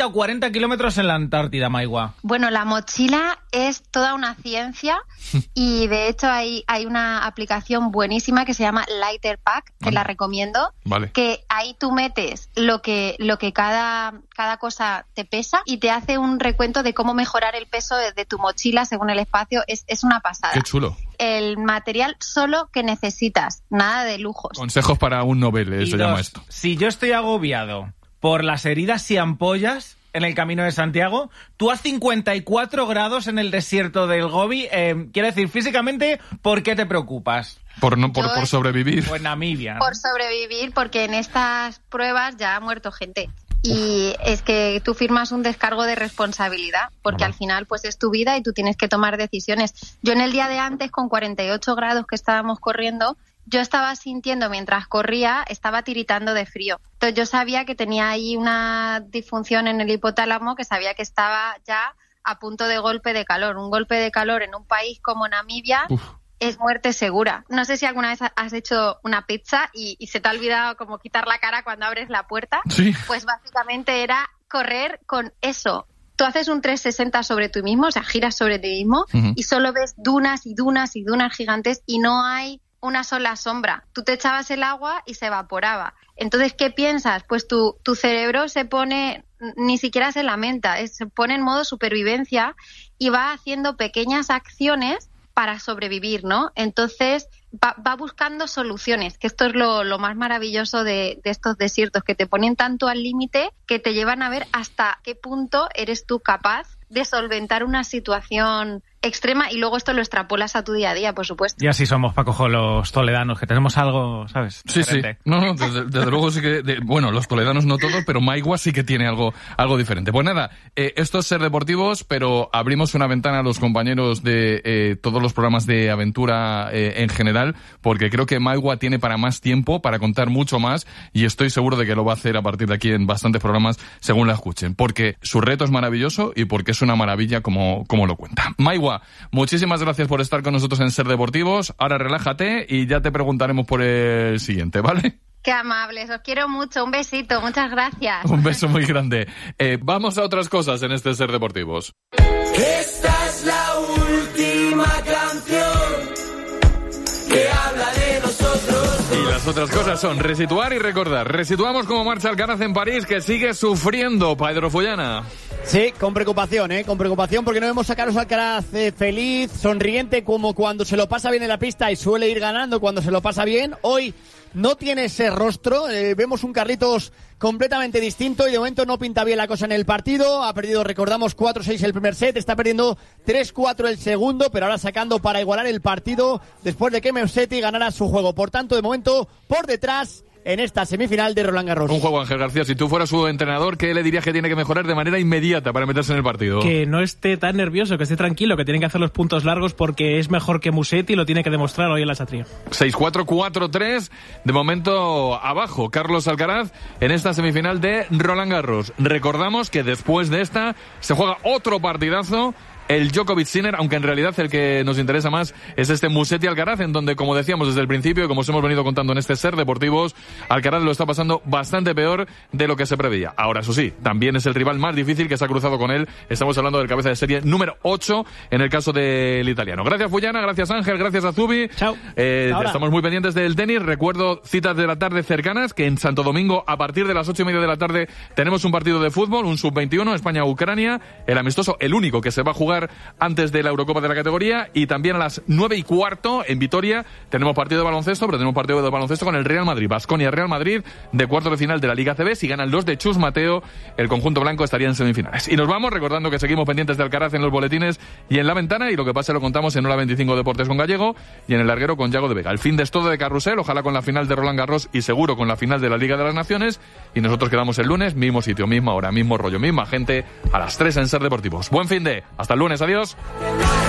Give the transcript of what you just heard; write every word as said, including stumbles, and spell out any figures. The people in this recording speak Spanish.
treinta o cuarenta kilómetros en la Antártida, Maigua. Bueno, la mochila es toda una ciencia y de hecho hay, hay una aplicación buenísima que se llama Lighter Pack, que vale. la recomiendo, vale. que ahí tú metes lo que, lo que cada, cada cosa te pesa y te hace un recuento de cómo mejorar el peso de, de tu mochila según el espacio. Es, es una pasada. Qué chulo. El material solo que necesitas, nada de lujos. Consejos para un Nobel, eh, se dos, llama esto. Si yo estoy agobiado por las heridas y ampollas en el Camino de Santiago, tú a cincuenta y cuatro grados en el desierto del Gobi, eh, quiero decir, físicamente, ¿por qué te preocupas? Por no por, por sobrevivir. Pues Namibia, ¿no? Por sobrevivir, porque en estas pruebas ya ha muerto gente. Y es que tú firmas un descargo de responsabilidad, porque al final pues es tu vida y tú tienes que tomar decisiones. Yo en el día de antes, con cuarenta y ocho grados que estábamos corriendo, yo estaba sintiendo mientras corría, estaba tiritando de frío. Entonces yo sabía que tenía ahí una disfunción en el hipotálamo, que sabía que estaba ya a punto de golpe de calor. Un golpe de calor en un país como Namibia... Uf. Es muerte segura. No sé si alguna vez has hecho una pizza y, y se te ha olvidado como quitar la cara cuando abres la puerta. Sí. Pues básicamente era correr con eso. Tú haces un trescientos sesenta sobre ti mismo, o sea, giras sobre ti mismo uh-huh. y solo ves dunas y dunas y dunas gigantes y no hay una sola sombra. Tú te echabas el agua y se evaporaba. Entonces, ¿qué piensas? Pues tu, tu cerebro se pone, ni siquiera se lamenta, es, se pone en modo supervivencia y va haciendo pequeñas acciones para sobrevivir, ¿no? Entonces va, va buscando soluciones, que esto es lo, lo más maravilloso de, de estos desiertos, que te ponen tanto al límite que te llevan a ver hasta qué punto eres tú capaz de solventar una situación extrema y luego esto lo extrapolas a tu día a día, por supuesto. Y así somos, Paco, los toledanos, que tenemos algo, ¿sabes? Sí, diferente. Sí. No, no, desde, desde luego sí que... De, bueno, los toledanos no todos, pero Maigua sí que tiene algo, algo diferente. Pues nada, eh, esto es Ser Deportivos, pero abrimos una ventana a los compañeros de eh, todos los programas de aventura eh, en general, porque creo que Maigua tiene para más tiempo, para contar mucho más, y estoy seguro de que lo va a hacer a partir de aquí en bastantes programas, según la escuchen, porque su reto es maravilloso y porque es una maravilla como, como lo cuenta. Maigua, muchísimas gracias por estar con nosotros en Ser Deportivos. Ahora relájate y ya te preguntaremos por el siguiente, ¿vale? Qué amables, os quiero mucho. Un besito, muchas gracias. Un beso muy grande. Eh, vamos a otras cosas en este Ser Deportivos. Esta es la última canción que habla de nosotros. Y las otras cosas son resituar y recordar. Resituamos cómo marcha Alcaraz en París, que sigue sufriendo, Pedro Follana. Sí, con preocupación, ¿eh? Con preocupación porque no vemos a Carlos Alcaraz eh, feliz, sonriente, como cuando se lo pasa bien en la pista y suele ir ganando cuando se lo pasa bien. Hoy no tiene ese rostro, eh, vemos un Carlitos completamente distinto y de momento no pinta bien la cosa en el partido. Ha perdido, recordamos, cuatro seis el primer set, está perdiendo tres cuatro el segundo, pero ahora sacando para igualar el partido después de que Musetti ganara su juego. Por tanto, de momento, por detrás en esta semifinal de Roland Garros. Un juego, Ángel García, si tú fueras su entrenador, ¿qué le dirías que tiene que mejorar de manera inmediata para meterse en el partido? Que no esté tan nervioso, que esté tranquilo, que tiene que hacer los puntos largos porque es mejor que Musetti y lo tiene que demostrar hoy en la Chatrier. seis cuatro cuatro tres, de momento abajo Carlos Alcaraz en esta semifinal de Roland Garros. Recordamos que después de esta se juega otro partidazo, el Djokovic-Sinner, aunque en realidad el que nos interesa más es este Musetti-Alcaraz, en donde, como decíamos desde el principio y como os hemos venido contando en este Ser Deportivos, Alcaraz lo está pasando bastante peor de lo que se preveía. Ahora, eso sí, también es el rival más difícil que se ha cruzado con él. Estamos hablando del cabeza de serie número ocho en el caso del italiano. Gracias, Fullana, gracias, Ángel, gracias a Zubi. Chao. Eh, estamos muy pendientes del tenis. Recuerdo citas de la tarde cercanas, que en Santo Domingo, a partir de las ocho y media de la tarde, tenemos un partido de fútbol, un sub veintiuno, España-Ucrania, el amistoso, el único que se va a jugar antes de la Eurocopa de la categoría, y también a las nueve y cuarto en Vitoria tenemos partido de baloncesto, pero tenemos partido de baloncesto con el Real Madrid, Baskonia-Real Madrid, de cuartos de final de la Liga A C B. Si ganan los de Chus Mateo, el conjunto blanco estaría en semifinales. Y nos vamos recordando que seguimos pendientes de Alcaraz en los boletines y en la ventana, y lo que pase lo contamos en Hora veinticinco Deportes con Gallego y en el larguero con Yago de Vega. El fin de todo de carrusel, ojalá con la final de Roland Garros y seguro con la final de la Liga de las Naciones, y nosotros quedamos el lunes, mismo sitio, misma hora, mismo rollo, misma gente, a las tres en Ser Deportivos. Buen fin de, hasta el lunes, adiós.